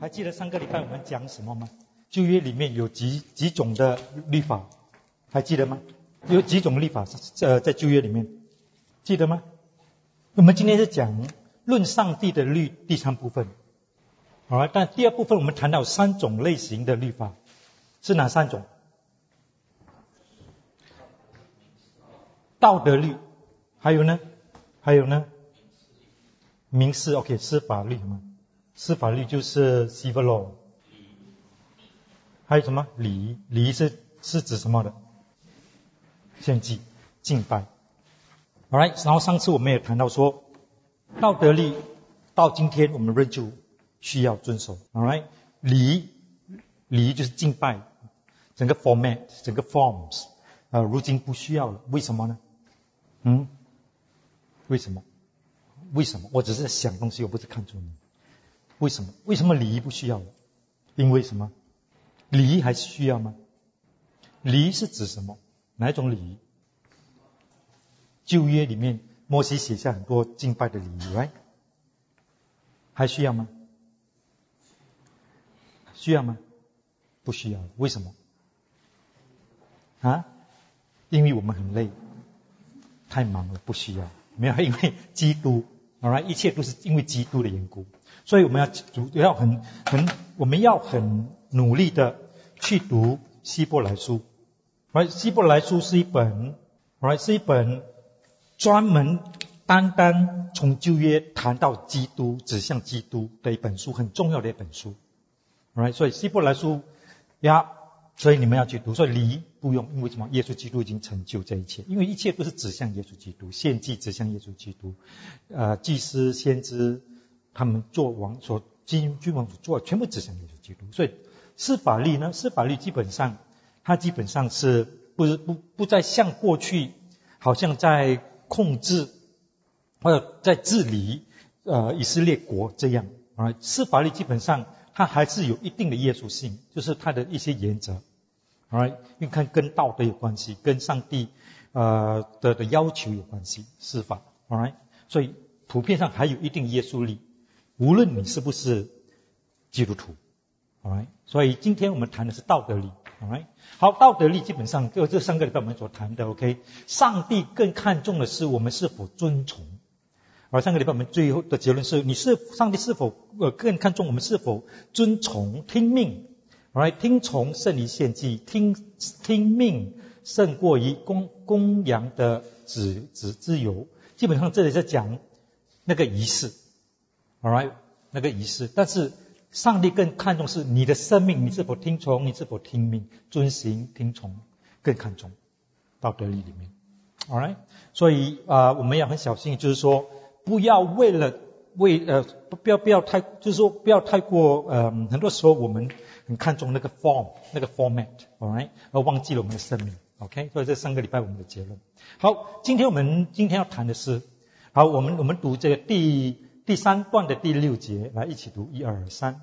还记得上个礼拜我们讲什么吗？旧约里面有几种的律法，还记得吗？有几种律法在旧约里面，记得吗？我们今天是讲论上帝的律第3部分，好，但第2部分我们谈到3种类型的律法，是哪3种？道德律，还有呢？民事 ，OK， 司法律嘛，司法律就是 civil law。还有什么礼仪？礼仪是指什么的？献祭、敬拜。Alright， 然后上次我们也谈到说，道德律到今天我们仍旧需要遵守。Alright， 礼仪就是敬拜，整个 format， 整个 forms， 如今不需要了，为什么呢？为什么？我只是在想东西，我不是看出你。为什么？为什么礼仪不需要了？因为什么？礼仪还需要吗？礼仪是指什么？哪一种礼仪？旧约里面摩西写下很多敬拜的礼仪 ，right？ 还需要吗？需要吗？不需要。为什么？因为我们很累，太忙了，不需要。没有，因为基督 ，alright， 一切都是因为基督的缘故，所以我们要很努力的去读希伯来书。希伯来书是一本专门单单从旧约谈到基督，指向基督的一本书，很重要的一本书。所以希伯来书所以你们要去读。所以礼仪不用，因为什么？耶稣基督已经成就这一切，因为一切都是指向耶稣基督，献祭指向耶稣基督，祭司、先知他们君王所做，全部指向耶稣基督。所以司法律呢？司法律基本上是不再像过去好像在控制或者在治理以色列国这样。司法律基本上它还是有一定的约束性，就是它的一些原则。因为看跟道德有关系，跟上帝的要求有关系，司法。所以普遍上还有一定约束力，无论你是不是基督徒。所以今天我们谈的是道德律。好，道德律基本上就上个礼拜我们所谈的 OK， 上帝更看重的是我们是否遵从。而上个礼拜我们最后的结论是，上帝是否更看重我们是否遵从听命。听从胜于献祭，听命胜过于公羊的脂油。基本上这里在讲那个仪式，那个仪式。但是上帝更看重是你的生命，你是否听从，你是否听命，遵行听从更看重道德律里面。所以我们要很小心，就是说不要不要太过很多时候我们很看重那个 format， 而忘记了我们的生命。OK， 所以这上个礼拜我们的结论。好，今天要谈的是，好，我们读这个第3段的第6节，来一起读1、2、3。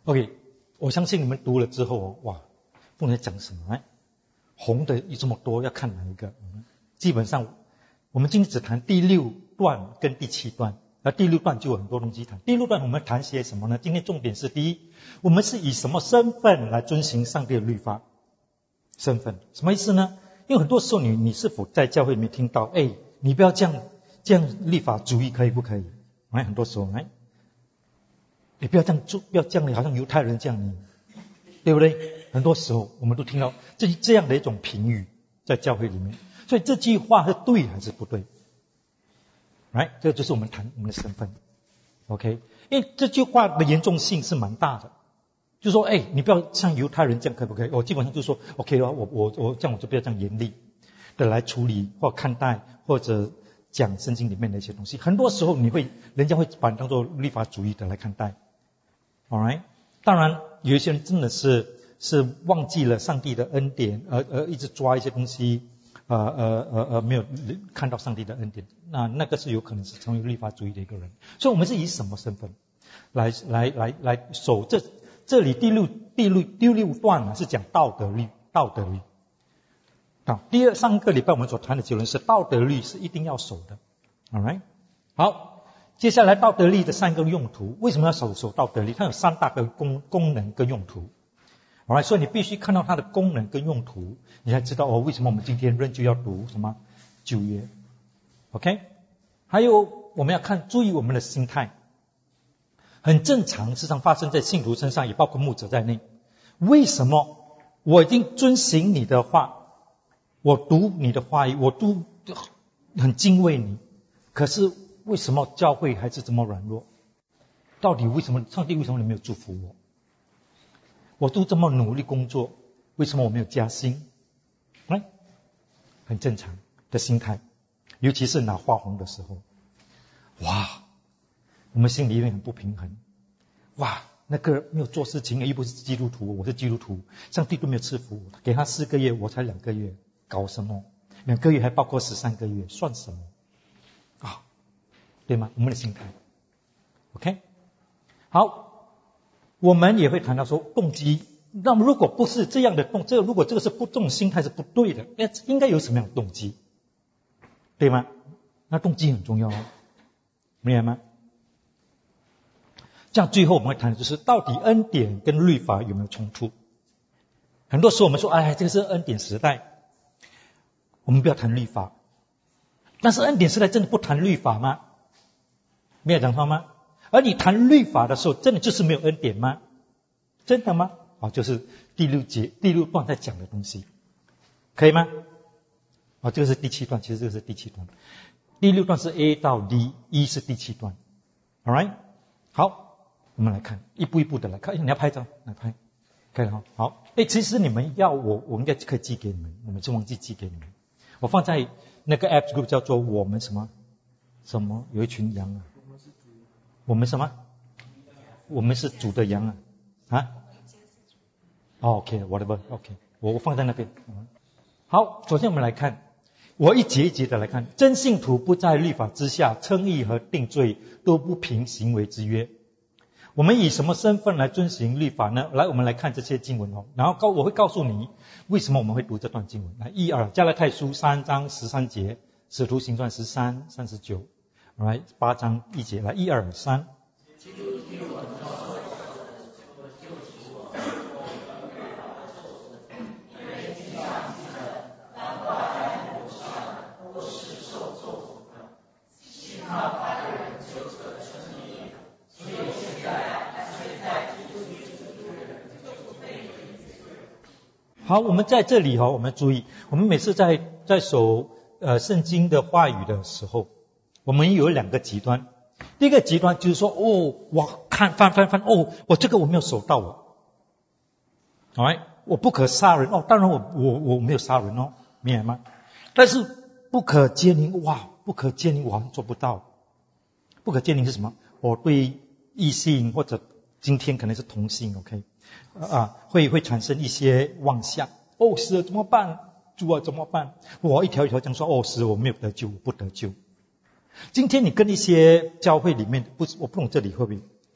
OK， 我相信你们读了之后，哇，不能讲什么？红的有这么多，要看哪一个？基本上，我们今天只谈第6段跟第7段。第6段就有很多东西谈。第6段我们谈些什么呢？今天重点是第一，我们是以什么身份来遵行上帝的律法？身份什么意思呢？因为很多时候你是否在教会里面听到，你不要这样律法主义可以不可以？很多时候，你不要这样做，不要这样，好像犹太人这样，对不对？很多时候我们都听到这样的一种评语在教会里面，所以这句话是对还是不对？这就是我们谈我们的身份 ，OK？ 因为这句话的严重性是蛮大的，就是说，你不要像犹太人这样，可不可以？我基本上就是说 ，OK 的话，我这样我就不要这样严厉的来处理或看待或者讲圣经里面的一些东西。很多时候人家会把你当作律法主义的来看待 ，alright？ 当然，有一些人真的是忘记了上帝的恩典，而一直抓一些东西。没有看到上帝的恩典，那个是有可能是成为律法主义的一个人。所以我们是以什么身份来守这里第六段是讲道德律。上个礼拜我们所谈的结论是道德律是一定要守的 ，alright？ 好，接下来道德律的3个用途，为什么要守道德律？它有3大个功能跟用途。Alright， 所以你必须看到它的功能跟用途，你才知道为什么我们今天仍旧要读什么旧约 ，OK？ 还有我们要注意我们的心态，很正常，时常发生在信徒身上，也包括牧者在内。为什么我已经遵行你的话，我读你的话语，我都很敬畏你，可是为什么教会还是这么软弱？到底为什么上帝为什么你没有祝福我？我都这么努力工作，为什么我没有加薪？很正常的心态，尤其是拿花红的时候，哇，我们心里面很不平衡。哇，那个没有做事情，又不是基督徒，我是基督徒，上帝都没有赐福我，给他4个月，我才2个月，搞什么？2个月还包括13个月，算什么？对吗？我们的心态 ，OK？ 好。我们也会谈到说动机，那么如果不是这样的如果这个是这种心态是不对的，应该有什么样的动机，对吗？那动机很重要明白吗？这样最后我们会谈的就是到底恩典跟律法有没有冲突？很多时候我们说，这个是恩典时代，我们不要谈律法，但是恩典时代真的不谈律法吗？没有讲错吗？而你谈律法的时候，真的就是没有恩典吗？真的吗？就是第6段在讲的东西，可以吗？这个是第7段，其实这个是第7段。第6段是 A 到 D，E 是第7段。Alright， 好，我们来看，一步一步的来看。你要拍照，来拍，可以了。好，其实你们要我应该可以寄给你们，我们就忘记寄给你们。我放在那个 App Group 叫做我们什么，有一群羊啊。我们什么？我们是主的羊OK， whatever， OK， 我放在那边。好，首先我们来看，我一节一节的来看。真信徒不在律法之下，称义和定罪都不凭行为之约。我们以什么身份来遵行律法呢？来，我们来看这些经文然后我会告诉你为什么我们会读这段经文。来，1、2，加拉太书3章13节，使徒行传13、39。来，8章1节，来1、2、3。好，我们在这里我们注意，我们每次在守圣经的话语的时候，我们有2个极端。第一个极端就是说，我看翻，我这个我没有守到我不可杀人当然我没有杀人明白吗？但是不可奸淫，不可奸淫我好像做不到。不可奸淫是什么？我对异性或者今天可能是同性 ，OK， 会产生一些妄想。死了怎么办？主啊怎么办？我一条一条这样说，死了我没有得救，我不得救。今天你跟一些教会里面，我不懂这里会不会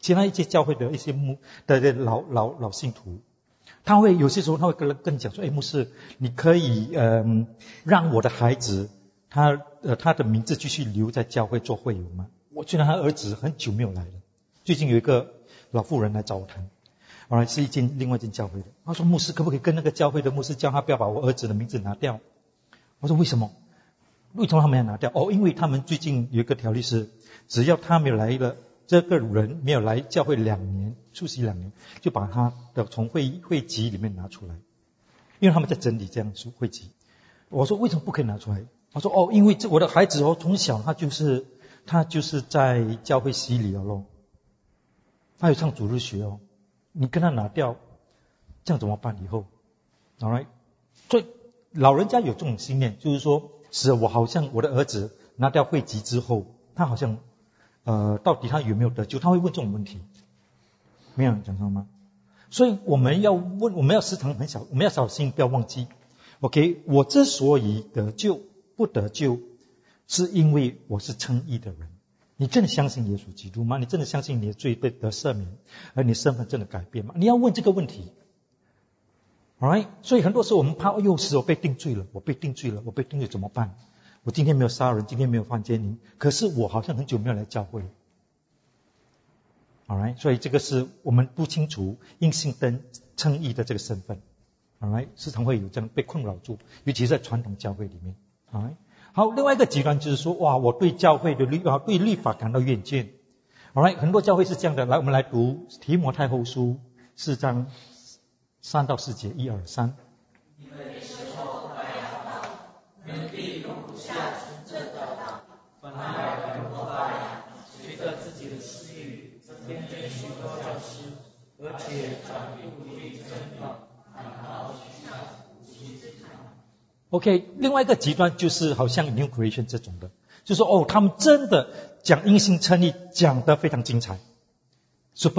其他一些教会的一些老信徒，他会有些时候他会跟你讲说，牧师，你可以让我的孩子他的名字继续留在教会做会友吗？我觉得他儿子很久没有来了，最近有一个老妇人来找我谈，是另外一间教会的。他说，牧师可不可以跟那个教会的牧师叫他不要把我儿子的名字拿掉？我说为什么他们要拿掉？因为他们最近有一个条例是，只要他没有来了，这个人没有来教会2年，出席2年，就把他的从会籍里面拿出来，因为他们在整理这样会籍。我说为什么不可以拿出来？他说因为我的孩子从小他就是在教会洗礼了，他有上主日学你跟他拿掉，这样怎么办以后 ？Alright， 所以老人家有这种信念，就是说，我好像我的儿子拿掉会籍之后，他好像到底他有没有得救？他会问这种问题，没有人讲到吗？所以我们要问，我们要时常我们要小心，不要忘记。OK， 我之所以得救不得救，是因为我是称义的人。你真的相信耶稣基督吗？你真的相信你的罪被得赦免，而你身份真的改变吗？你要问这个问题。Alright， 所以很多时候我们怕，我被定罪了，我被定罪怎么办？我今天没有杀人，今天没有犯奸淫，可是我好像很久没有来教会了。Alright， 所以这个是我们不清楚因信登称义的这个身份。Alright， 时常会有这样被困扰住，尤其是在传统教会里面。Alright， 好，另外一个极端就是说，我对教会的对律法感到厌倦。Alright， 很多教会是这样的。来，我们来读提摩太后书4章3到4节，1、2、3。 因为时候快要到，人必容不下纯正的道，反而耳朵发痒，随着自己的私欲，天天许多教师，而且转不离真理，反倒取笑无稽之谈。 OK， 另外一个极端就是好像 New Creation 这种的，就是说他们真的讲因信称义，讲得非常精彩 ，Super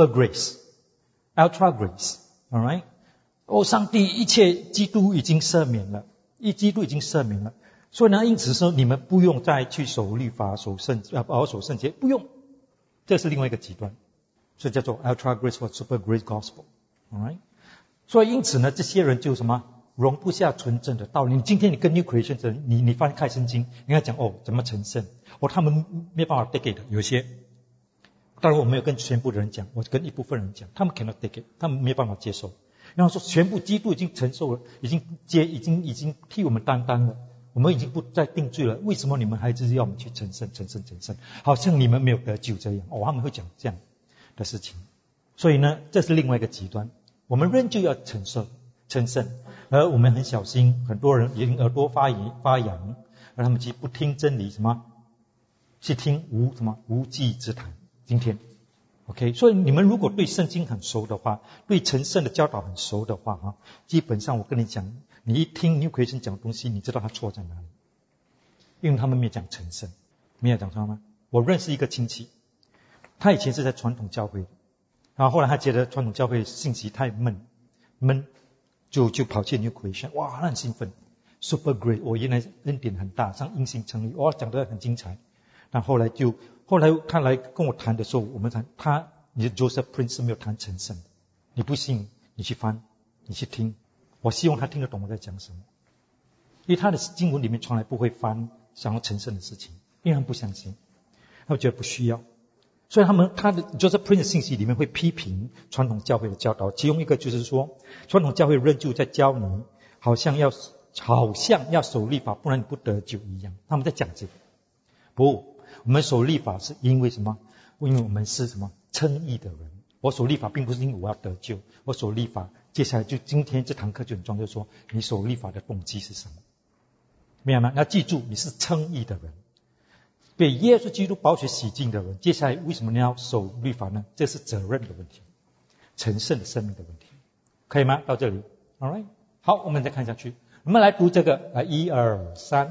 Grace、Ultra Grace，all right。上帝一切基督已经赦免了，所以呢，因此说你们不用再去守律法、守圣洁，不用，这是另外一个极端，所以叫做 Ultra Grace 或 Super Grace Gospel，all right。所以因此呢，这些人就什么容不下纯正的道理。今天你跟 New Creation 的人，你翻开圣经，你跟他讲怎么成圣，他们没办法 take it 的，有些。当然我没有跟全部的人讲，我跟一部分人讲，他们 cannot take it， 他们没有办法接受。然后说全部基督已经承受了，已经替我们担当了，我们已经不再定罪了，为什么你们还是要我们去成圣，好像你们没有得救这样。他们会讲这样的事情。所以呢，这是另外一个极端，我们仍旧要成圣，而我们很小心，很多人已经耳朵发痒，而他们其实不听真理，去听无稽之谈。今天OK， 所以你们如果对圣经很熟的话，对成圣的教导很熟的话基本上我跟你讲，你一听 New Creation 讲的东西，你知道他错在哪里，因为他们没有讲成圣，没有讲错吗？我认识一个亲戚，他以前是在传统教会的，然后后来他觉得传统教会信息太闷，就跑去 New Creation， 他很兴奋 ，Super Great， 原来恩典很大，像因信称义，讲得很精彩。但后来他来跟我谈的时候，我们谈你的 Joseph Prince 是没有谈成圣的。你不信，你去翻，你去听。我希望他听得懂我在讲什么，因为他的经文里面从来不会翻想要成圣的事情，因为他们不相信，他们觉得不需要。所以他的 Joseph Prince 的信息里面会批评传统教会的教导，其中一个就是说，传统教会仍旧在教你，好像要守律法，不然你不得救一样。他们在讲这个，不。我们守律法是因为什么？因为我们是称义的人。我守律法并不是因为我要得救，我守律法，接下来就今天这堂课就很重要，就是说你守律法的动机是什么？明白吗？要记住，你是称义的人，被耶稣基督宝血洗净的人。接下来为什么你要守律法呢？这是责任的问题，成圣的生命的问题，可以吗？到这里 ，Alright， 好，我们再看下去，我们来读这个1、2、3。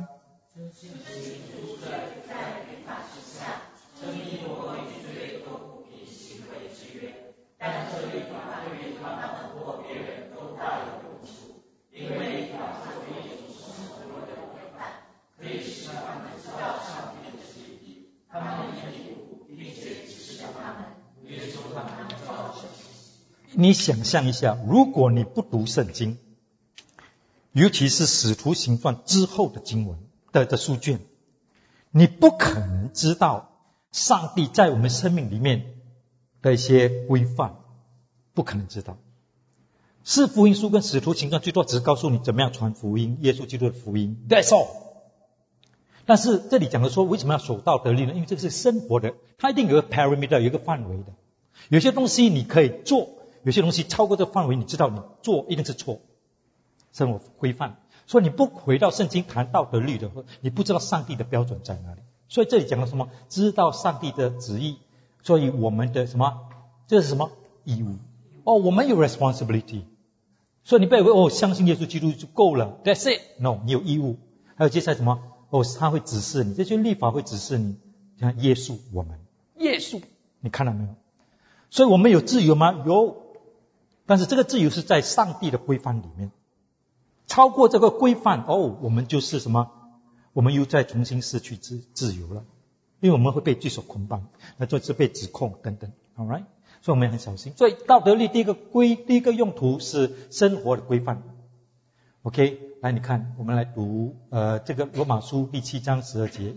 但这律法对于他们或别人都大有用处，因为律法作为一种生活的规范，可以使他们知道上帝的心意，他们也领悟并且指示他们，约束你想象一下，如果你不读圣经，尤其是使徒行传之后的经文的书卷，你不可能知道上帝在我们生命里面的一些规范，不可能知道。四福音书跟使徒行传最多只是告诉你怎么样传福音，耶稣基督的福音 That's all。 但是这里讲的说为什么要守道得律呢？因为这个是生活的，它一定有个 parameter， 有一个范围的。有些东西你可以做，有些东西超过这个范围，你知道你做一定是错，生活规范。所以你不回到圣经谈道德律的话，你不知道上帝的标准在哪里。所以这里讲了什么？知道上帝的旨意，所以我们的什么？这是什么？义务。我们有 responsibility。所以你不要以为相信耶稣基督就够了 That's it。 No， 你有义务。还有接下来什么？他会指示你，这些律法会指示你。像耶稣，我们耶稣，你看到没有？所以我们有自由吗？有。但是这个自由是在上帝的规范里面，超过这个规范我们就是什么？我们又再重新失去自由了，因为我们会被罪所捆绑，那就是被指控等等。 Alright， 所以我们很小心。所以道德律第一个用途是生活的规范。 OK， 来你看，我们来读这个罗马书第7章12节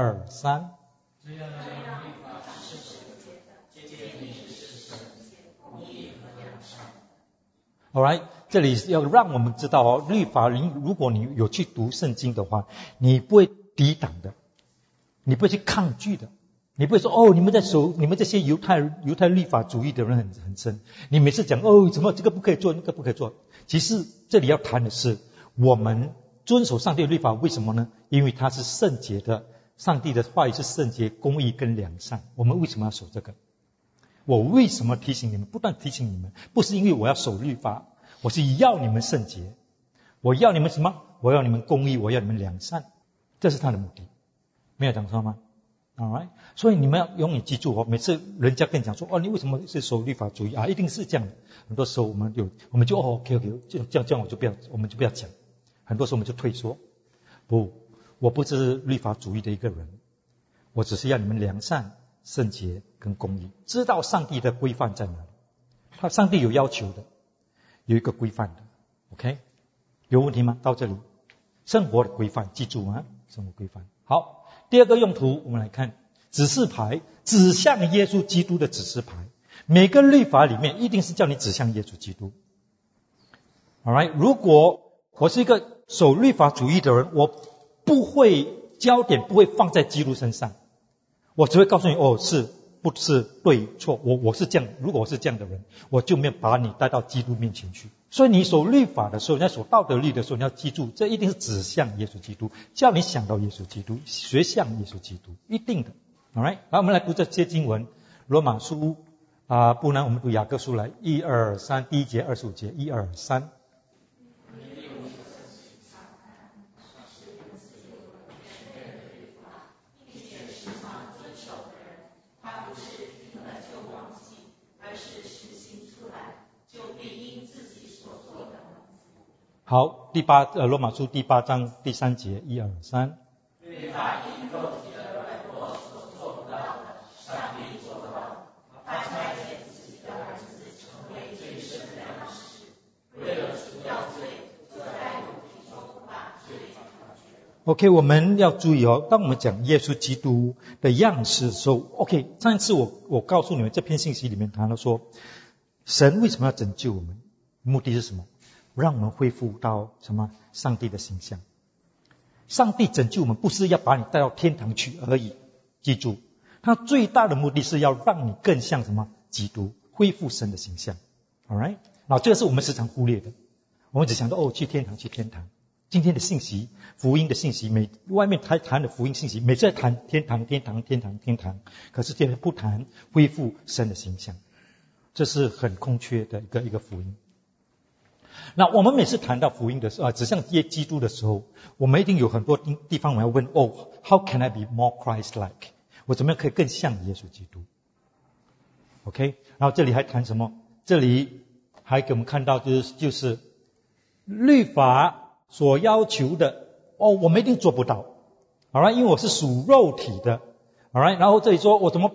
1、2、3。Alright， 这里要让我们知道律法如果你有去读圣经的话，你不会抵挡的，你不会去抗拒的，你不会说你们这些犹太律法主义的人很深，你每次讲怎么这个不可以做，那个不可以做。其实这里要谈的是我们遵守上帝的律法，为什么呢？因为它是圣洁的，上帝的话语是圣洁、公义跟良善。我们为什么要守这个？我为什么提醒你们，不断提醒你们？不是因为我要守律法，我是要你们圣洁，我要你们什么？我要你们公义，我要你们良善，这是他的目的。没有讲错吗？ Alright， 所以你们要永远记住每次人家跟你讲说你为什么是守律法主义一定是这样的。很多时候我们就OK， 这样我们就不要讲。很多时候我们就退缩。不，我不是律法主义的一个人，我只是要你们良善、圣洁跟公义，知道上帝的规范在哪里。上帝有要求的，有一个规范的。 OK， 有问题吗？到这里生活的规范，记住生活规范。好，第二个用途我们来看指示牌，指向耶稣基督的指示牌。每个律法里面一定是叫你指向耶稣基督。 Alright， 如果我是一个守律法主义的人，我不会焦点不会放在基督身上，我只会告诉你是不是对错，我是这样。如果我是这样的人，我就没有把你带到基督面前去。所以你守律法的时候，你要守道德律的时候，你要记住，这一定是指向耶稣基督，叫你想到耶稣基督，学像耶稣基督，一定的。 Alright， 好，我们来读这些经文。罗马书不然我们读雅各书来1、2、3，第1节25节1、2、3。好，罗马书第8章第3节1、2、3。律法因肉体的软弱所做不到的，上帝做得到。他差遣自己的儿子成为罪赦的样式，为了除掉罪，就在肉体中把罪除去。OK， 我们要注意当我们讲耶稣基督的样式的时候 ，OK， 上一次我告诉你们这篇信息里面谈到说，神为什么要拯救我们？目的是什么？让我们恢复到什么？上帝的形象。上帝拯救我们不是要把你带到天堂去而已，记住，他最大的目的是要让你更像什么？基督，恢复神的形象。 Alright， 那这个是我们时常忽略的，我们只想到去天堂去天堂。今天的信息，福音的信息，外面谈的福音信息，每次在谈天堂天堂天堂天堂，可是今天不谈恢复神的形象，这是很空缺的一个福音。那我们每次谈到福音的时候指向基督的时候，我们一定有很多地方我们要问how can I be more Christ-like？ 我怎么样可以更像耶稣基督 ？OK， 然后这里还谈什么？这里还给我们看到就是律法所要求的我们一定做不到。Alright， 因为我是属肉体的。Alright， 然后这里说我怎么办？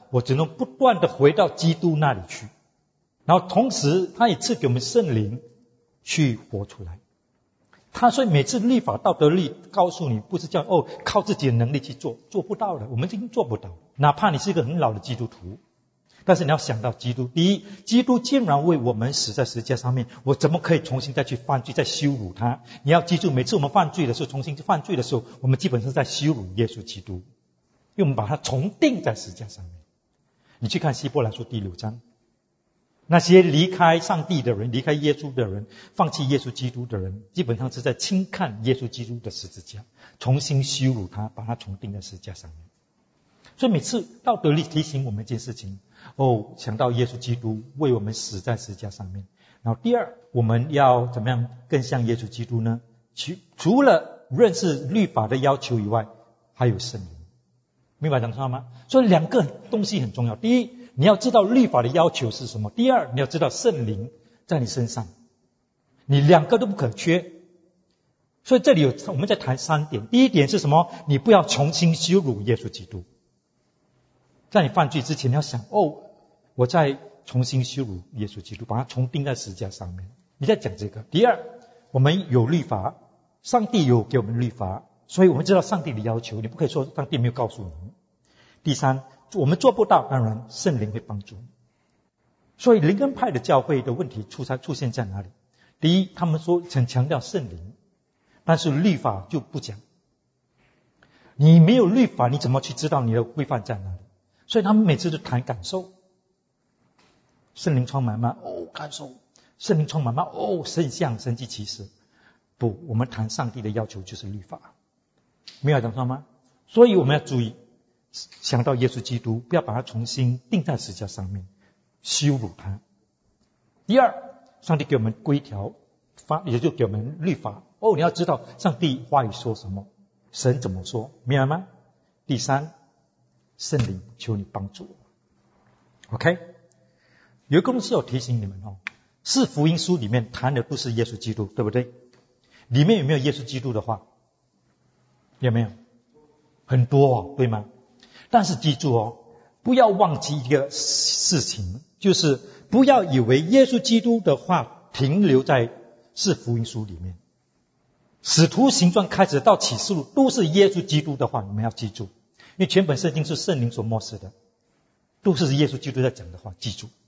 我只能不断的回到基督那里去。然后同时他也赐给我们圣灵去活出来。所以每次律法道德律告诉你，不是叫靠自己的能力去做，做不到的，我们已经做不到。哪怕你是一个很老的基督徒，但是你要想到基督。第一，基督竟然为我们死在十字架上面，我怎么可以重新再去犯罪，再羞辱他？你要记住，每次我们犯罪的时候，重新犯罪的时候，我们基本上在羞辱耶稣基督，因为我们把他重钉在十字架上面。你去看希伯来书第6章，那些离开上帝的人，离开耶稣的人，放弃耶稣基督的人，基本上是在轻看耶稣基督的十字架，重新羞辱他，把他重钉在十字架上面。所以每次道德律提醒我们一件事情，想到耶稣基督为我们死在十字架上面。然后第二，我们要怎么样更像耶稣基督呢？除了认识律法的要求以外，还有圣灵。明白讲错吗？所以两个东西很重要。第一，你要知道律法的要求是什么；第二，你要知道圣灵在你身上，你两个都不可缺。所以这里我们在谈3点。第一点是什么？你不要重新羞辱耶稣基督。在你犯罪之前，你要想我在重新羞辱耶稣基督，把它重钉在十字架上面。你在讲这个。第二，我们有律法，上帝有给我们律法，所以我们知道上帝的要求，你不可以说上帝没有告诉你。第三，我们做不到，当然圣灵会帮助你。所以灵恩派的教会的问题出现在哪里？第一，他们说很强调圣灵，但是律法就不讲。你没有律法，你怎么去知道你的规范在哪里？所以他们每次都谈感受。圣灵充满吗？感受。圣灵充满吗？圣像、神迹奇事。不，我们谈上帝的要求就是律法。没有讲错吗？所以我们要注意，想到耶稣基督，不要把他重新钉在十字架上面，羞辱他。第二，上帝给我们规条，也就给我们律法。你要知道上帝话语说什么，神怎么说，明白吗？第三，圣灵求你帮助我。OK， 有一个东西要提醒你们四福音书里面谈的都是耶稣基督，对不对？里面有没有耶稣基督的话？有没有？很多对吗？但是记住不要忘记一个事情，就是不要以为耶稣基督的话停留在四福音书里面。使徒行传开始到启示录都是耶稣基督的话，你们要记住，因为全本圣经是圣灵所默示的，都是耶稣基督在讲的话，记住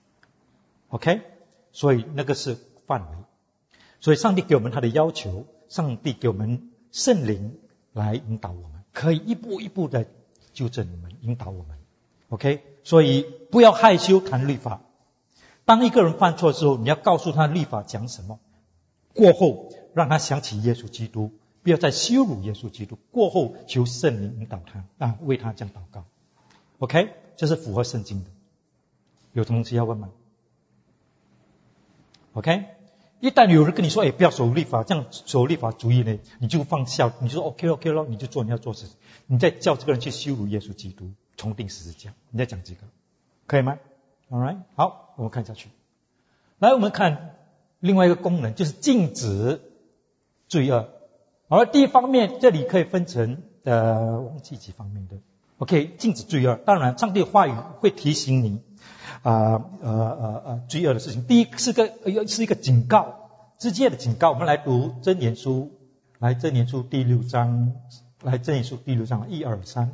OK， 所以那个是范围。所以上帝给我们他的要求，上帝给我们圣灵来引导我们，可以一步一步的纠正我们，引导我们 OK， 所以不要害羞谈律法。当一个人犯错的时候，你要告诉他律法讲什么，过后让他想起耶稣基督，不要再羞辱耶稣基督，过后求圣灵引导他为他这样祷告 OK， 这是符合圣经的。有什么东西要问吗？ OK， 一旦有人跟你说不要守律法，这样守律法主义呢，你就放下，你就说 OK 咯，你就做你要做事情，你再叫这个人去羞辱耶稣基督，重钉十字架，你在讲这个可以吗？ Alright， 好，我们看下去。来，我们看另外一个功能，就是禁止罪恶。而第一方面，这里可以分成忘记几方面的 OK， 禁止罪恶。当然上帝的话语会提醒你罪恶的事情。第一是一个警告，直接的警告。我们来读箴言书，来箴言书第6章，来箴言书第6章1、2、3。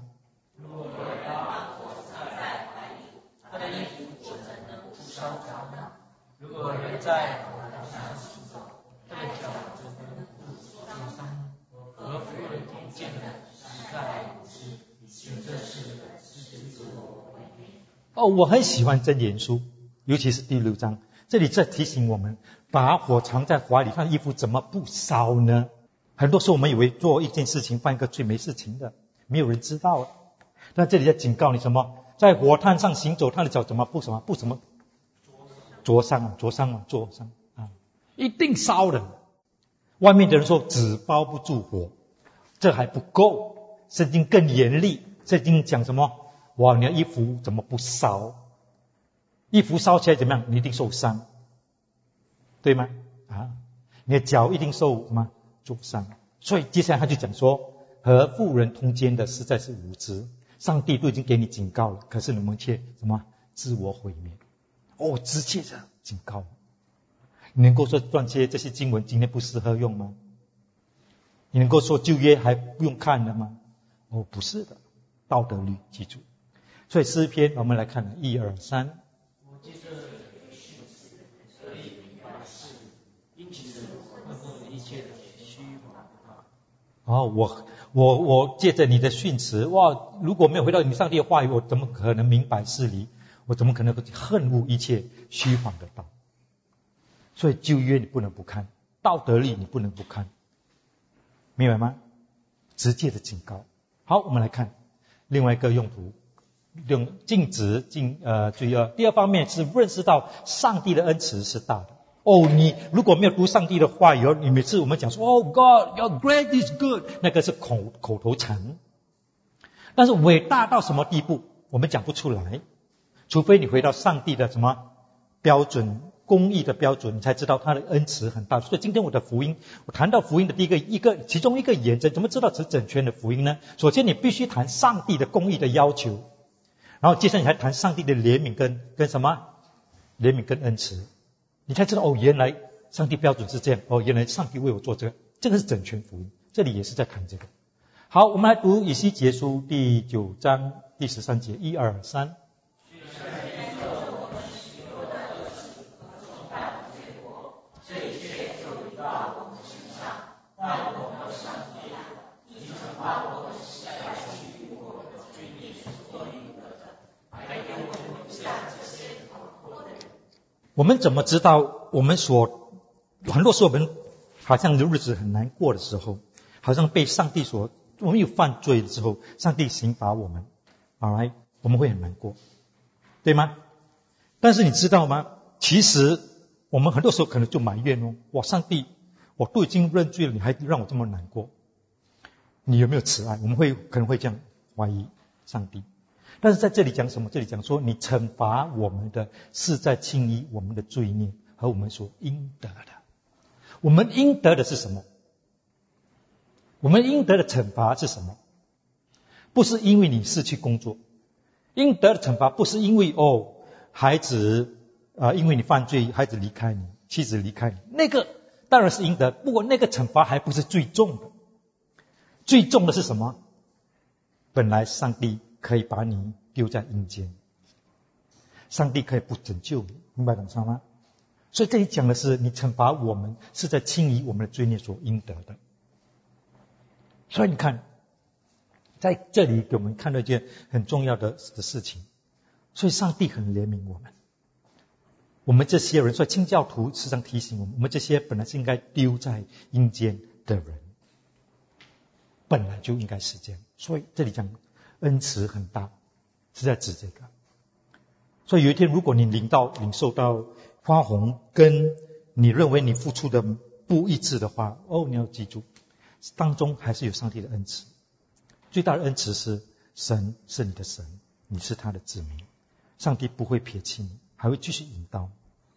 如果人在火上行走，对脚就能受伤。和妇人同见的，实在无知，行这事的是自我毁灭。 我很喜欢箴言书，尤其是第6章，这里在提醒我们，把火藏在怀里，他的衣服怎么不烧呢？很多时候我们以为做一件事情犯一个罪没事情的，没有人知道。但这里在警告你什么？在火炭上行走，他的脚怎么不灼伤，一定烧的。外面的人说纸包不住火，这还不够，圣经更严厉。圣经讲什么？你的衣服怎么不烧？衣服烧起来怎么样？你一定受伤，对吗？你的脚一定受什么灼伤？所以接下来他就讲说，和妇人通奸的实在是无知。 上帝都已经给你警告了，可是你们却什么自我毁灭？直接的警告。你能够说这些经文今天不适合用吗？你能够说旧约还不用看了吗？不是的，道德律记住。所以诗篇我们来看1、2、3。 我接着训词，可以明白事，因此问候一切的虚谎的道。 我借着你的训词，如果没有回到你上帝的话语，我怎么可能明白事理？我怎么可能恨恶一切虚谎的道？所以旧约你不能不看，道德律你不能不看，明白吗？直接的警告。好，我们来看另外一个用途，用禁止罪恶。第二方面是认识到上帝的恩慈是大的。你如果没有读上帝的话语，你每次我们讲说God, your grace is good， 那个是口头禅。但是伟大到什么地步，我们讲不出来，除非你回到上帝的什么标准，公义的标准，你才知道他的恩慈很大。所以今天我的福音，我谈到福音的其中一个原则，怎么知道是整全的福音呢？首先你必须谈上帝的公义的要求，然后接着你才谈上帝的怜悯跟什么怜悯跟恩慈，你才知道原来上帝标准是这样，原来上帝为我做这个是整全福音。这里也是在谈这个。好，我们来读以西结书第9章第13节，1、2、3。我们怎么知道很多时候我们好像日子很难过的时候，好像被上帝我们有犯罪的时候，上帝刑罚我们 alright， 我们会很难过，对吗？但是你知道吗？其实我们很多时候可能就埋怨上帝，我都已经认罪了，你还让我这么难过，你有没有慈爱？我们可能会这样怀疑上帝。但是在这里讲什么？这里讲说你惩罚我们的是在轻易我们的罪孽和我们所应得的。我们应得的是什么？我们应得的惩罚是什么？不是因为你失去工作，应得的惩罚不是因为孩子因为你犯罪，孩子离开你，妻子离开你，那个当然是应得，不过那个惩罚还不是最重的。最重的是什么？本来上帝可以把你丢在阴间，上帝可以不拯救你，明白懂吗？所以这里讲的是你惩罚我们是在轻移我们的罪孽所应得的。所以你看在这里给我们看到一件很重要的事情，所以上帝很怜悯我们这些人。所以清教徒时常提醒我们这些本来是应该丢在阴间的人，本来就应该是这样。所以这里讲恩慈很大，是在指这个。所以有一天如果你领受到花红跟你认为你付出的不一致的话，你要记住当中还是有上帝的恩慈。最大的恩慈是神是你的神，你是他的子民，上帝不会撇弃你，还会继续引导。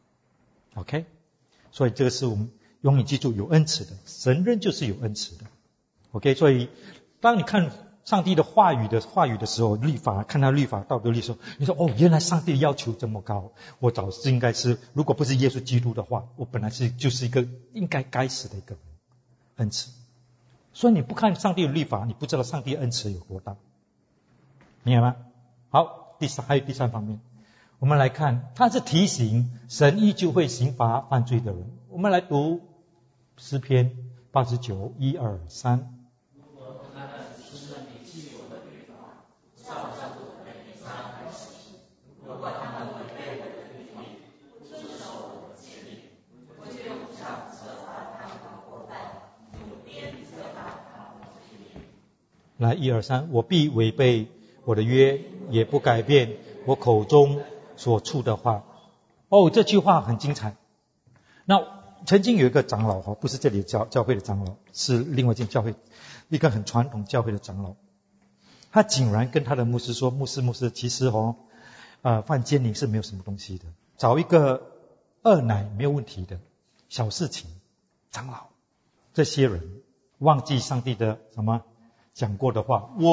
OK， 所以这个是我们永远记住，有恩慈的神仍旧是有恩慈的。 OK， 所以当你看上帝的话语的时候，律法，看他律法道德律的时候，你说原来上帝的要求这么高，我早是应该是，如果不是耶稣基督的话，我本来就是一个应该死的一个人。恩慈，所以你不看上帝的律法，你不知道上帝的恩慈有多大，明白吗？好，还有第三方面，我们来看，他是提醒神依旧会刑罚犯罪的人。我们来读诗篇89 1、2、3。来1、2、3，我必违背我的约，也不改变我口中所出的话。这句话很精彩。那曾经有一个长老，不是这里教会的长老，是另外一间教会，一个很传统教会的长老，他竟然跟他的牧师说，牧师，其实犯奸淫是没有什么东西的，找一个二奶没有问题的，小事情。长老这些人忘记上帝的什么讲过的话，我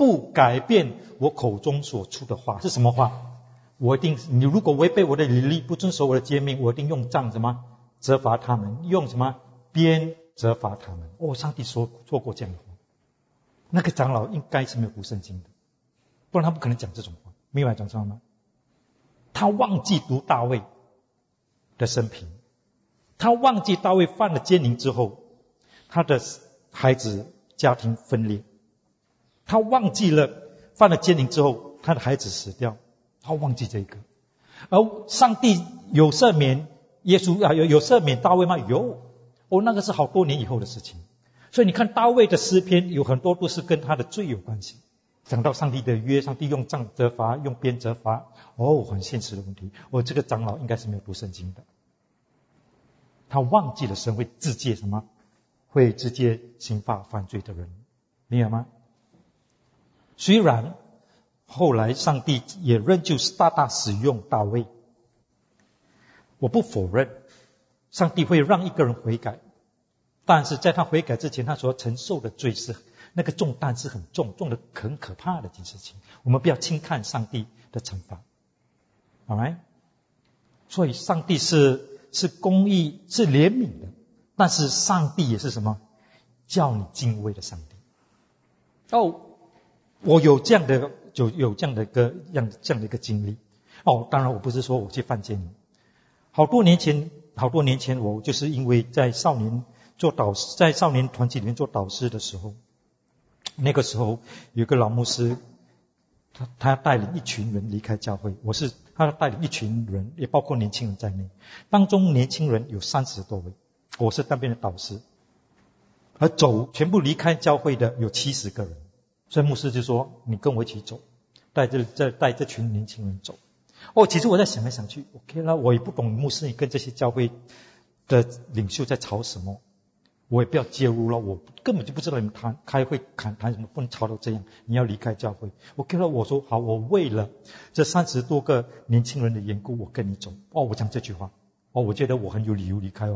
不改变我口中所出的话。是什么话？你如果违背我的律例，不遵守我的诫命，我一定用杖什么责罚他们，用什么鞭责罚他们。上帝说过这样的话。那个长老应该是没有读圣经的，不然他不可能讲这种话。明白讲什么吗？他忘记读大卫的生平，他忘记大卫犯了奸淫之后，他的孩子家庭分裂，他忘记了犯了奸淫之后，他的孩子死掉，他忘记这个。而上帝有赦免耶稣有赦免大卫吗？有。那个是好多年以后的事情。所以你看大卫的诗篇有很多都是跟他的罪有关系，讲到上帝的约，上帝用杖责罚，用鞭责罚。很现实的问题。这个长老应该是没有读圣经的，他忘记了神会直接什么，会直接刑罚犯罪的人，明白吗？虽然后来上帝也仍旧是大大使用大卫，我不否认上帝会让一个人悔改，但是在他悔改之前，他所承受的罪是那个重担是很重的很可怕的一件事情。我们不要轻看上帝的惩罚。Alright？ 所以上帝是公义是怜悯的，但是上帝也是什么？叫你敬畏的上帝。我有这样的一个经历。当然我不是说我去犯奸淫。好多年前我就是因为在少年团体里面做导师的时候，那个时候有个老牧师，他带领一群人离开教会。他带领一群人，也包括年轻人在内，当中年轻人有30多位，我是那边的导师，而全部离开教会的有70个人。所以牧师就说，你跟我一起走，带这群年轻人走。其实我在想来想去 OK 了，我也不懂牧师你跟这些教会的领袖在吵什么，我也不要介入了，我根本就不知道你们开会谈什么，不能吵到这样，你要离开教会。OK 了，我说好，我为了这30多个年轻人的缘故，我跟你走。我讲这句话，我觉得我很有理由离开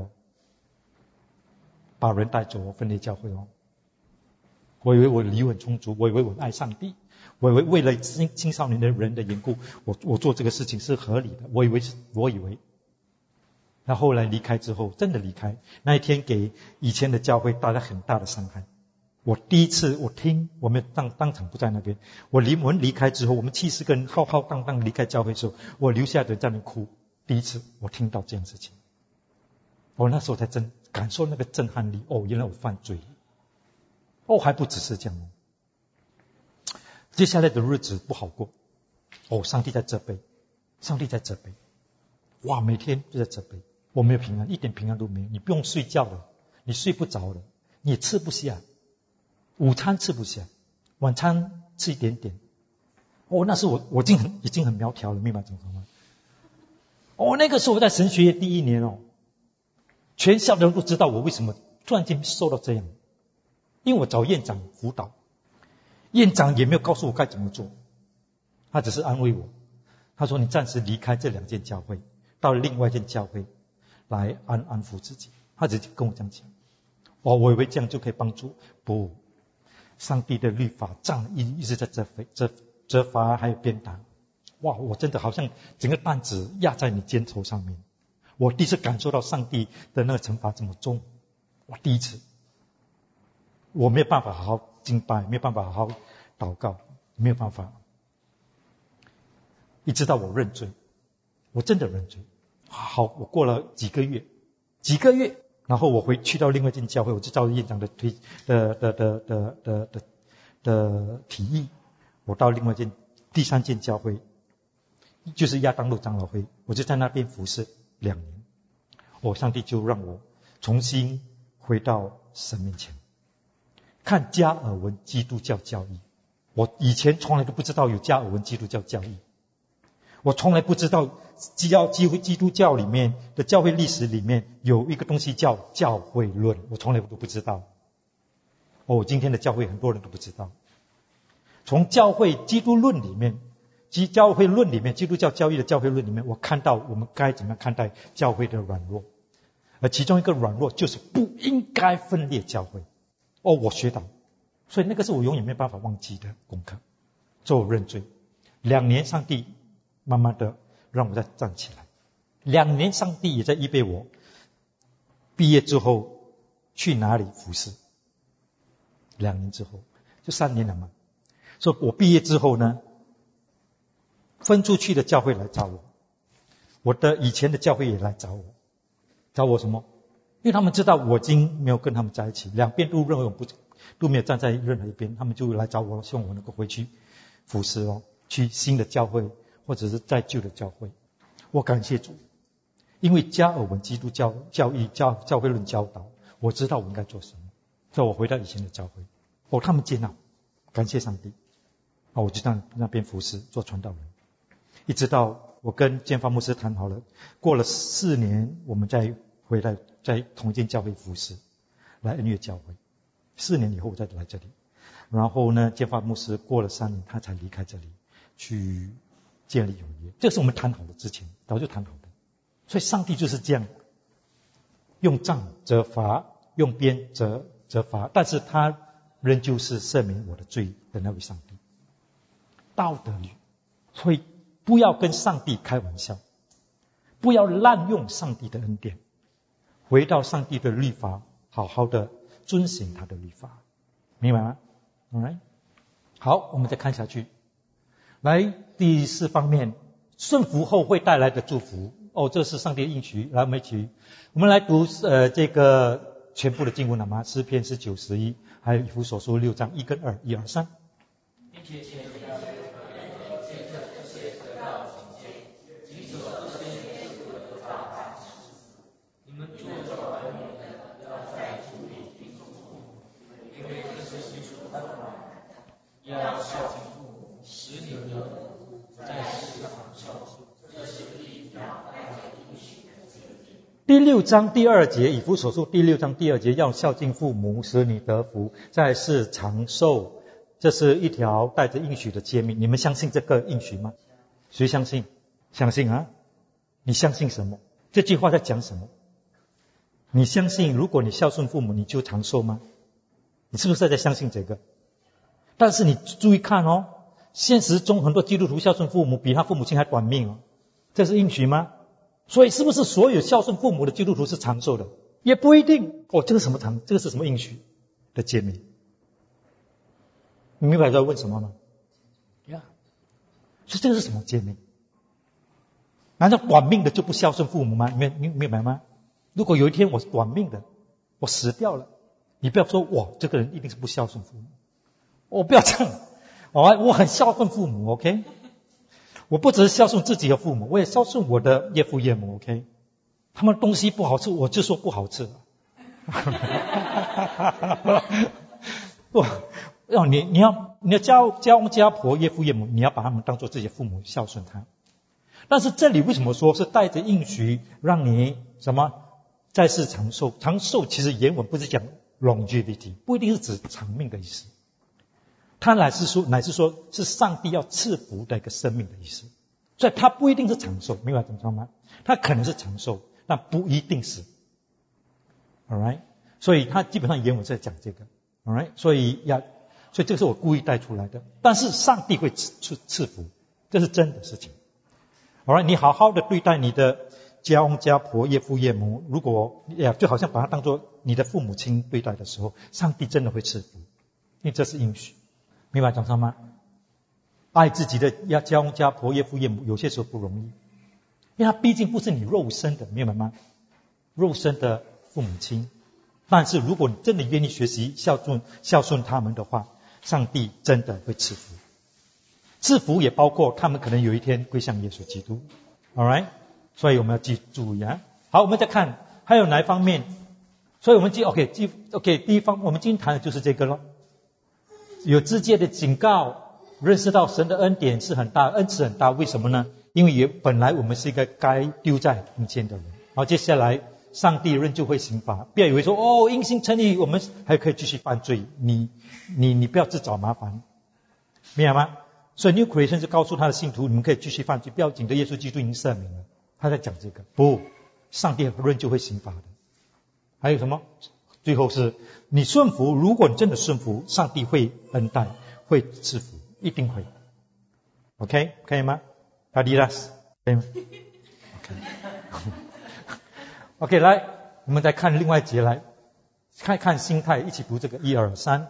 把人带走分裂教会我以为我理由很充足，我以为我爱上帝，我以为为了青少年的人的缘故，我做这个事情是合理的，我以为。那后来离开之后，真的离开那一天，给以前的教会带来很大的伤害。我第一次我们当场不在那边。我们离开之后，我们70个人浩浩荡荡离开教会的时候，我留下的在那边哭。第一次我听到这样的事情，那时候才真感受那个震撼力。原来我犯罪。还不只是这样。接下来的日子不好过。上帝在责备，每天就在责备。我没有平安，一点平安都没有。你不用睡觉了，你睡不着了，你也吃不下，午餐吃不下，晚餐吃一点点。那是我已经很苗条了，明白怎么说吗？那个时候我在神学院第1年全校的人都知道我为什么突然间瘦到这样。因为我找院长辅导，院长也没有告诉我该怎么做，他只是安慰我。他说你暂时离开这2间教会，到另外一间教会来安抚自己。他只是跟我这样讲。我以为这样就可以帮助。不，上帝的律法杖一直在责罚还有鞭打。我真的好像整个担子压在你肩头上面。我第一次感受到上帝的那个惩罚这么重。第一次。我没有办法好好敬拜，没有办法好好祷告，没有办法。一直到我认罪，我真的认罪。我过了几个月，然后我去到另外一间教会，我就照院长的提议，我到另外一间第3间教会，就是亚当路长老会，我就在那边服侍2年。上帝就让我重新回到神面前。看加尔文基督教教义，我以前从来都不知道有加尔文基督教教义，我从来不知道基督教里面的教会历史里面有一个东西叫教会论，我从来都不知道。今天的教会很多人都不知道。从教会基督论里面，教会论里面，基督教教义的教会论里面，我看到我们该怎么看待教会的软弱，而其中一个软弱就是不应该分裂教会。我学到， 所以那个是我永远没办法忘记的功课，做我认罪。2年上帝慢慢的让我再站起来，2年上帝也在预备我毕业之后去哪里服侍。2年之后就3年了嘛，所以我毕业之后呢，分出去的教会来找我，我的以前的教会也来找我什么？因为他们知道我已经没有跟他们在一起，两边都认为我都没有站在任何一边，他们就来找我，希望我能够回去服侍哦，去新的教会或者是在旧的教会。我感谢主，因为加尔文基督教义教会论教导，我知道我应该做什么，所以我回到以前的教会，他们接纳，感谢上帝，我就在那边服侍做传道人，一直到我跟建发牧师谈好了，过了4年，我们再回来在同一间教会服侍，来恩悦教会。4年以后我再来这里，然后呢，建发牧师过了3年，他才离开这里去建立永约。这是我们谈好的，之前早就谈好的。所以上帝就是这样，用杖责罚，用鞭责罚，但是他仍旧是赦免我的罪的那位上帝。道德律，所以不要跟上帝开玩笑，不要滥用上帝的恩典，回到上帝的律法，好好的遵行他的律法，明白吗？ Alright， 好，我们再看下去。来，第4方面，顺服后会带来的祝福。这是上帝的应许。来，我们来读这个全部的经文了吗？诗篇19、11，还有以弗所书6章1跟2，1、2、3。 并且见证这些得到警戒，谨守这些耶稣的道法。你们做儿女的，要在主里听从父母，因为这是基础的话，要孝敬父母，使你们的福在世长寿。这是必要带着应许的结局。 第6章第2节，以弗所书第6章第2节，要孝敬父母，使你得福，在世长寿。这是一条带着应许的诫命。你们相信这个应许吗？谁相信？相信啊！你相信什么？这句话在讲什么？你相信如果你孝顺父母你就长寿吗？你是不是在相信这个？但是你注意看哦，现实中很多基督徒孝顺父母比他父母亲还短命哦，这是应许吗？所以是不是所有孝顺父母的基督徒是长寿的？也不一定。这个是什么应许的诫命？你明白在问什么吗？所以这个是什么诫命？难道短命的就不孝顺父母吗？明白吗？如果有一天我是短命的，我死掉了，你不要说这个人一定是不孝顺父母。不要这样。我很孝顺父母 ，OK？ 我不只是孝顺自己的父母，我也孝顺我的岳父岳母 ，OK？ 他们东西不好吃，我就说不好吃。你要家翁家婆岳父岳母，你要把他们当作自己的父母，孝顺他。但是这里为什么说是带着应许让你什么在世长寿？长寿其实原文不是讲 longevity， 不一定是指长命的意思，它乃是说是上帝要赐福的一个生命的意思。所以它不一定是长寿，明白怎么说吗？它可能是长寿，但不一定是。Alright， 所以它基本上原文是在讲这个。Alright， 所以这个是我故意带出来的。但是上帝会赐福，这是真的事情。Alright， 你好好的对待你的家翁家婆岳父岳母，如果就好像把它当作你的父母亲对待的时候，上帝真的会赐福，因为这是应许。明白讲什么吗？爱自己的家翁家婆岳父岳母有些时候不容易，因为他毕竟不是你肉身的，明白吗？肉身的父母亲。但是如果你真的愿意学习孝顺他们的话，上帝真的会赐福。赐福也包括他们可能有一天归向耶稣基督。 Alright， 所以我们要注意啊。好，我们再看还有哪一方面。所以我们第一方我们今天谈的就是这个咯。有直接的警告，认识到神的恩典是很大，恩慈很大。为什么呢？因为本来我们是一个该丢在阴间的人。好，接下来上帝仍旧会刑罚。不要以为说因信称义我们还可以继续犯罪，你不要自找麻烦，明白吗？所以 New Creation 就告诉他的信徒，你们可以继续犯罪，不要紧的，耶稣基督已经赦免了。他在讲这个，不，上帝仍旧会刑罚的。还有什么？ 最后是你顺服，如果你真的顺服，上帝会恩待，会赐福，一定会。OK， 可以吗？阿迪拉斯，可以吗 ？OK， 来，我们再看另外一节，来看看心态，一起读这个1、2、3。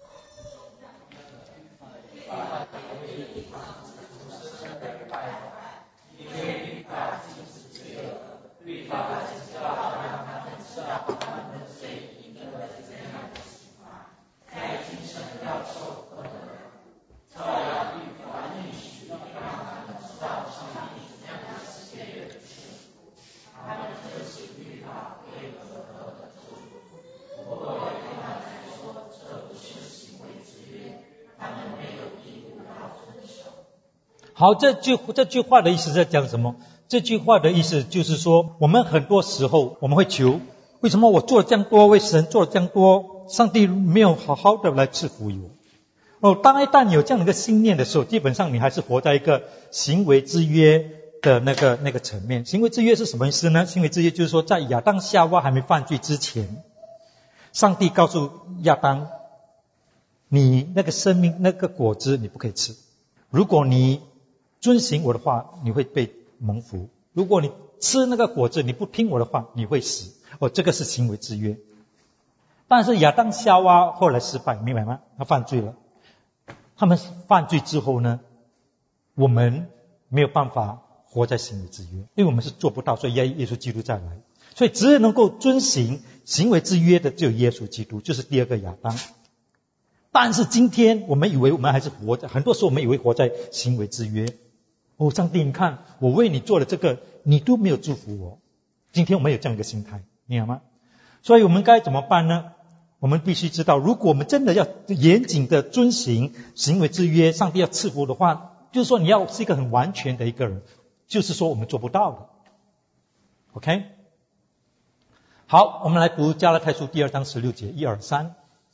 好，这句话的意思在讲什么？这句话的意思就是说，我们很多时候我们会求，为什么我做了这样多，为神做了这样多，上帝没有好好的来赐福于我。当一旦有这样的一个信念的时候，基本上你还是活在一个行为制约的那个层面。行为制约是什么意思呢？行为制约就是说，在亚当夏娃还没犯罪之前，上帝告诉亚当，你那个生命那个果子你不可以吃，如果你遵行我的话，你会被蒙福，如果你吃那个果子你不听我的话，你会死。这个是行为制约。但是亚当夏娃后来失败，明白吗？他犯罪了。他们犯罪之后呢，我们没有办法活在行为制约，因为我们是做不到，所以耶稣基督再来，所以只能够遵行行为制约的只有耶稣基督，就是第二个亚当。但是今天我们以为我们还是活在，很多时候我们以为活在行为制约。上帝，你看我为你做了这个，你都没有祝福我。今天我们有这样一个心态，明白吗？所以我们该怎么办呢？我们必须知道，如果我们真的要严谨的遵行行为制约，上帝要赐福的话，就是说你要是一个很完全的一个人，就是说我们做不到的。OK， 好，我们来读加拉太书2章16节1、2、3。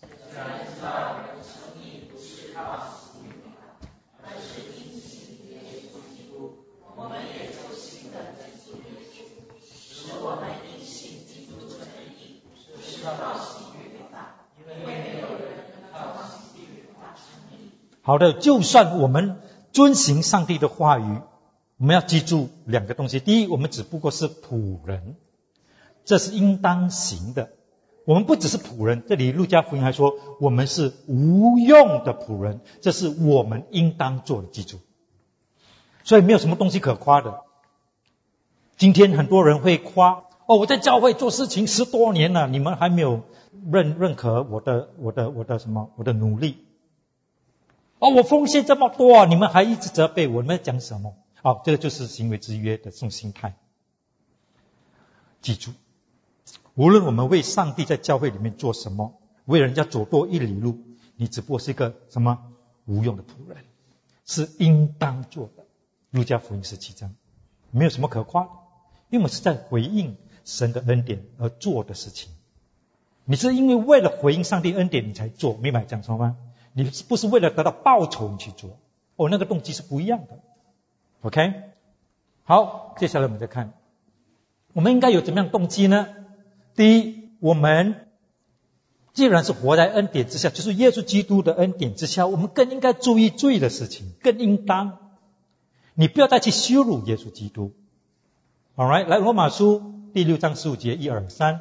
好的，就算我们遵行上帝的话语，我们要记住两个东西。第一，我们只不过是仆人，这是应当行的。我们不只是仆人，这里路加福音还说我们是无用的仆人，这是我们应当做的，记住。所以没有什么东西可夸的。今天很多人会夸，我在教会做事情10多年了，你们还没有认可我的什么，我的努力。我奉献这么多，你们还一直责备我，你们在讲什么？这个就是行为制约的这种心态。记住，无论我们为上帝在教会里面做什么，为人家走多1里路，你只不过是一个什么无用的仆人，是应当做的。路加福音17章，没有什么可夸的，因为我们是在回应神的恩典而做的事情。你是因为为了回应上帝恩典你才做，明白讲什么吗？你不是为了得到报酬去做，那个动机是不一样的。OK， 好，接下来我们再看，我们应该有怎么样的动机呢？第一，我们既然是活在恩典之下，就是耶稣基督的恩典之下，我们更应该注意罪的事情，更应当，你不要再去羞辱耶稣基督。Alright， 来罗马书6章15节1、2、3。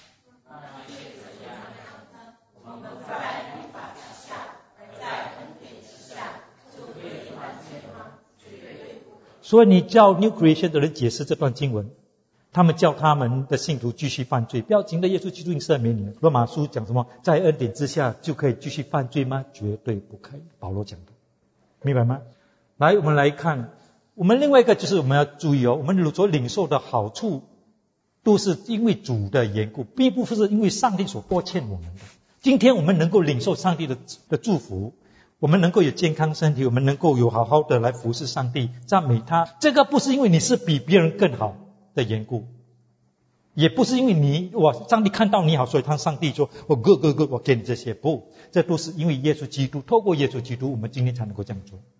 所以你叫 New Creation 的人解释这段经文，他们叫他们的信徒继续犯罪，不要紧的，耶稣基督已经赦免你了。罗马书讲什么？在恩典之下就可以继续犯罪吗？绝对不可以，保罗讲的，明白吗？来，我们来看，我们另外一个就是我们要注意我们所领受的好处都是因为主的缘故，并不是因为上帝所多欠我们的。今天我们能够领受上帝的祝福，我们能够有健康身体，我们能够有好好的来服侍上帝，赞美他，这个不是因为你是比别人更好的缘故，也不是因为上帝看到你好，所以上帝说good，我给你这些，不，这都是因为耶稣基督，透过耶稣基督我们今天才能够这样做。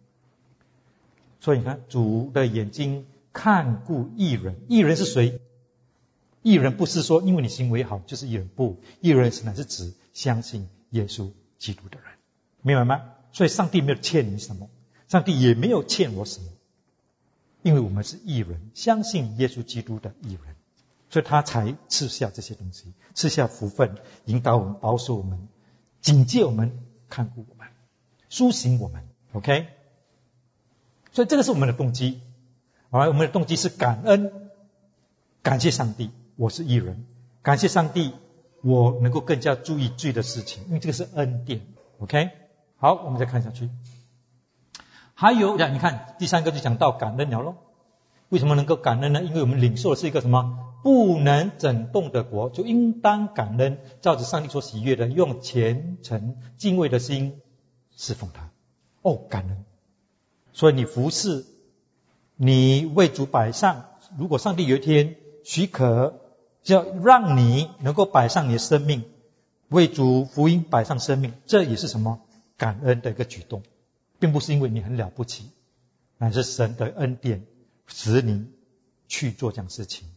所以你看，主的眼睛看顾义人，义人是谁？ 义人不是说因为你行为好就是义人，不，义人乃是指相信耶稣基督的人，明白吗？所以上帝没有欠你什么，上帝也没有欠我什么，因为我们是义人，相信耶稣基督的义人，所以他才赐下这些东西，赐下福分，引导我们，保守我们，警戒我们，看顾我们，苏醒我们。 OK， 所以这个是我们的动机。我们的动机是感恩，感谢上帝我是义人，感谢上帝我能够更加注意罪的事情，因为这个是恩典。 OK， 好，我们再看下去。还有你看第三个就讲到感恩了咯。为什么能够感恩呢？因为我们领受的是一个什么不能整动的国，就应当感恩，照着上帝所喜悦的，用虔诚敬畏的心侍奉他。感恩。所以你服侍，你为主摆上，如果上帝有一天许可，就要让你能够摆上你的生命，为主福音摆上生命，这也是什么感恩的一个举动，并不是因为你很了不起，乃是神的恩典使你去做这样事情。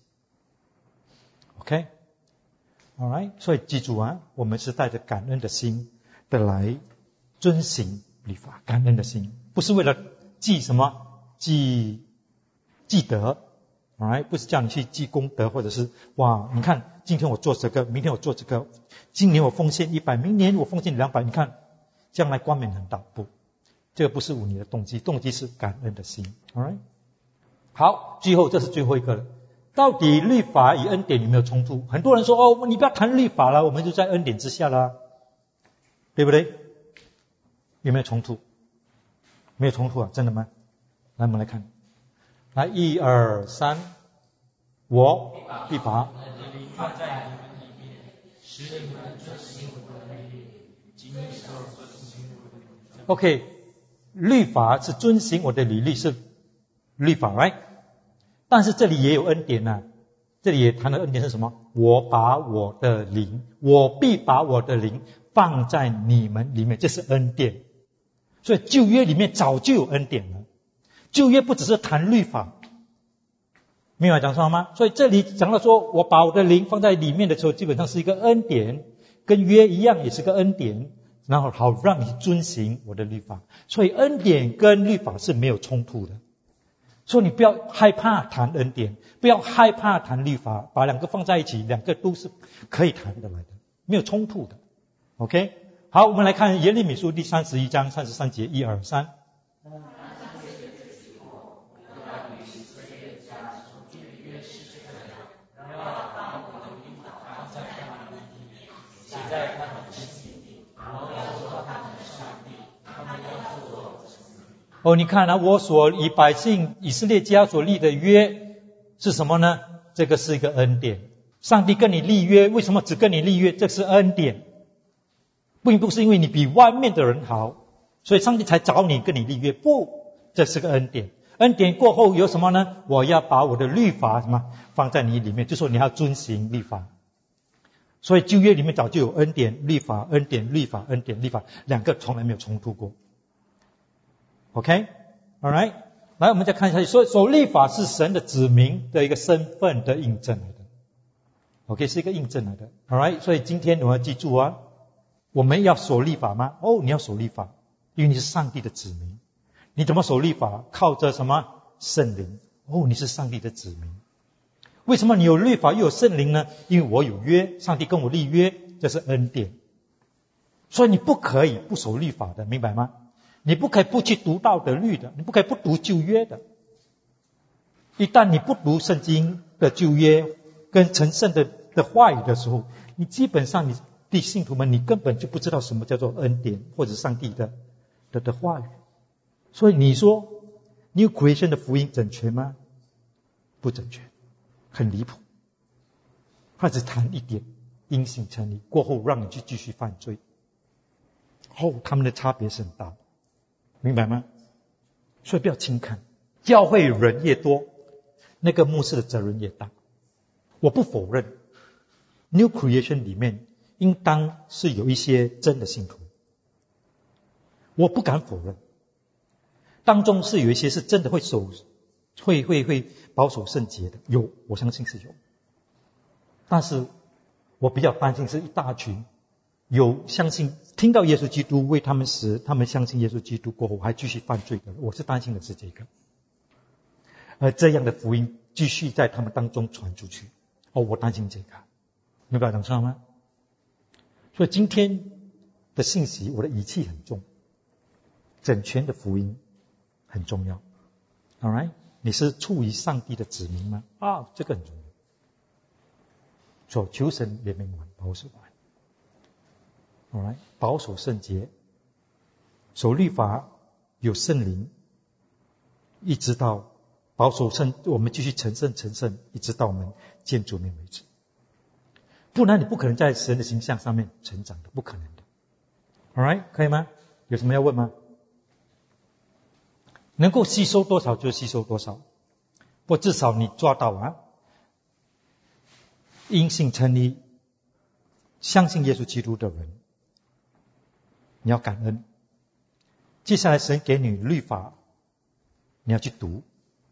OK， Alright， 所以记住我们是带着感恩的心的来遵行律法，感恩的心不是为了记什么记德，Alright， 不是叫你去记功德，或者是你看今天我做这个，明天我做这个，今年我奉献100，明年我奉献200，你看将来冠冕很大，不，这个不是你的动机，动机是感恩的心。 Alright， 好，最后这是最后一个了，到底律法与恩典有没有冲突？很多人说你不要谈律法了，我们就在恩典之下了，对不对？有没有冲突？没有冲突真的吗？来，我们来看，来1、2、3，我必把放在你们里面，使你们遵行我的律例，谨守遵行我的律法。 OK， 律法是遵行我的律例，是律法 right？ 但是这里也有恩典这里也谈的恩典是什么？我把我的灵，我必把我的灵放在你们里面，这是恩典。所以旧约里面早就有恩典了，旧约不只是谈律法，明白讲什么吗？所以这里讲到说我把我的灵放在里面的时候，基本上是一个恩典，跟约一样也是个恩典，然后好让你遵行我的律法。所以恩典跟律法是没有冲突的，所以你不要害怕谈恩典，不要害怕谈律法，把两个放在一起，两个都是可以谈得来的，没有冲突的。 OK， 好，我们来看耶利米书第31章33节1、2、3。你看我所以百姓以色列家所立的约是什么呢？这个是一个恩典。上帝跟你立约，为什么只跟你立约？这是恩典，并不是因为你比外面的人好，所以上帝才找你跟你立约，不，这是个恩典。恩典过后有什么呢？我要把我的律法放在你里面，就说你要遵行律法。所以旧约里面早就有恩典、律法、恩典、律法、恩典、律法，两个从来没有冲突过。OK， Alright， 来我们再看下去，所以守律法是神的子民的一个身份的印证来的。OK， 是一个印证来的。Alright， 所以今天我们要记住我们要守律法吗？你要守律法，因为你是上帝的子民。你怎么守律法？靠着什么？圣灵。你是上帝的子民。为什么你有律法又有圣灵呢？因为我有约，上帝跟我立约，这是恩典。所以你不可以不守律法的，明白吗？你不可以不去读道德律的，你不可以不读旧约的。一旦你不读圣经的旧约跟成圣的话语的时候，你基本上你的信徒们，你根本就不知道什么叫做恩典或者上帝的话语。所以你说 New Creation 的福音整全吗？不整全，很离谱。他只谈一点因信称义，过后让你去继续犯罪。他们的差别是很大的，明白吗？所以不要轻看，教会人越多，那个牧师的责任越大。我不否认 New Creation 里面应当是有一些真的信徒，我不敢否认，当中是有一些是真的会保守圣洁的，有，我相信是有。 但是我比较担心是一大群有相信听到耶稣基督为他们死，他们相信耶稣基督过后还继续犯罪的，我是担心的是这个。而这样的福音继续在他们当中传出去，我担心这个，明白讲错吗？所以今天的信息，我的语气很重，整全的福音很重要。Alright， 你是出于上帝的子民吗？这个很重要。所求神怜悯我们，保守我们。Alright， 保守圣洁，守律法有圣灵，一直到保守圣，我们继续成圣，一直到我们见主面为止。不然你不可能在神的形象上面成长的，不可能的。Alright， 可以吗？有什么要问吗？能够吸收多少就吸收多少，不至少你抓到因信称义，相信耶稣基督的人，你要感恩。接下来神给你律法，你要去读。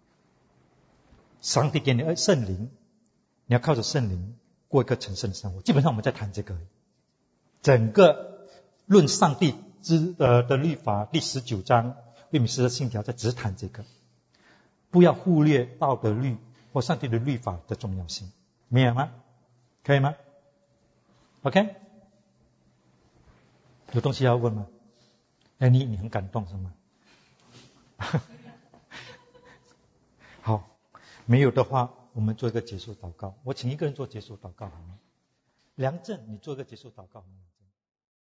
上帝给你圣灵，你要靠着圣灵过一个成圣的生活。基本上我们在谈这个，整个论上帝的律法第19章卫米斯的信条，在只谈这个，不要忽略道德律或上帝的律法的重要性，明白吗？可以吗 ？OK， 有东西要问吗？你很感动是吗？好，没有的话，我们做一个结束祷告。我请一个人做结束祷告好吗？梁正，你做一个结束祷告好吗？